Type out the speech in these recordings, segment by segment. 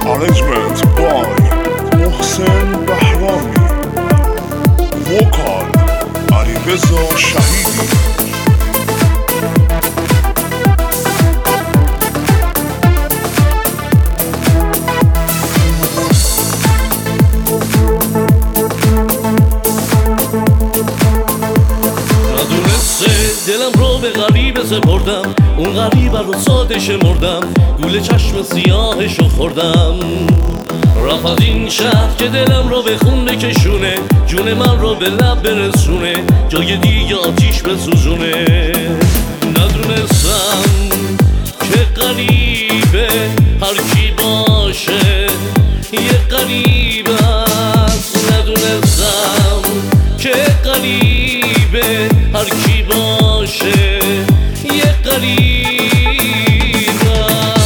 Arrangement by محسن بهرامی. Vocal علیرضا شهیدی. دلم رو به غریبه سپردم، اون غریبه رو ساده شمردم، گول چشم سیاهشو خوردم. رفت از این شهر که دلم رو به خون بکشونه، جون من رو به لب برسونه، جای دیگه آتیش بسوزونه. ندونستم که غریبه هر کی باشه یه غریبه است. ندونستم که غریبه هر کی باشه یه غریبه است.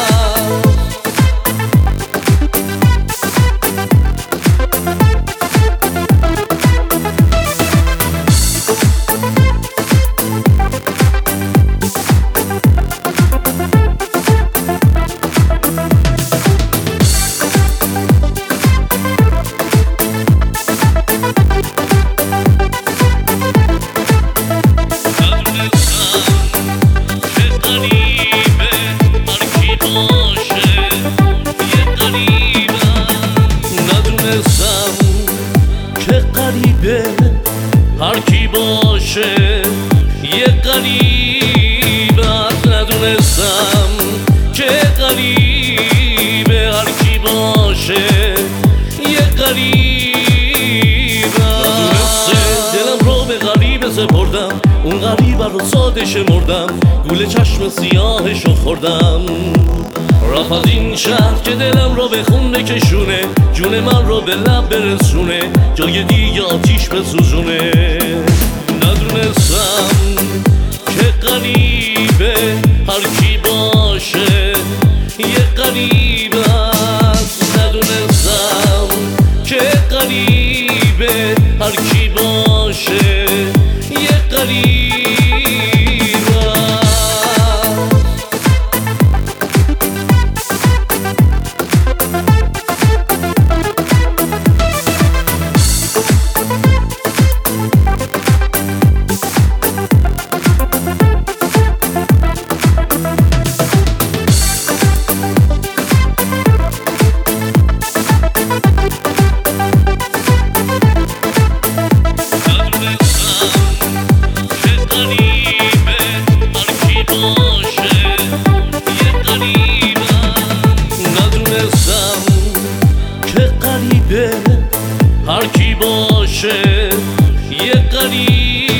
هر کی باشه یه غریبه است. ندونستم که غریبه هر کی باشه یه غریبه است. دلم رو به غریبه سپردم، اون غریبه رو ساده شمردم، گول چشم سیاهشو خوردم. رفت از این شهر که دلم رو به خون بکشونه، جون من رو به لب برسونه، جای دیگه آتیش بسوزونه. ندونستم که غریبه هر کی باشه یه غریبه است. ندونستم که غریبه هر کی باشه یه غریبه است. هر کی باشه یه غریبه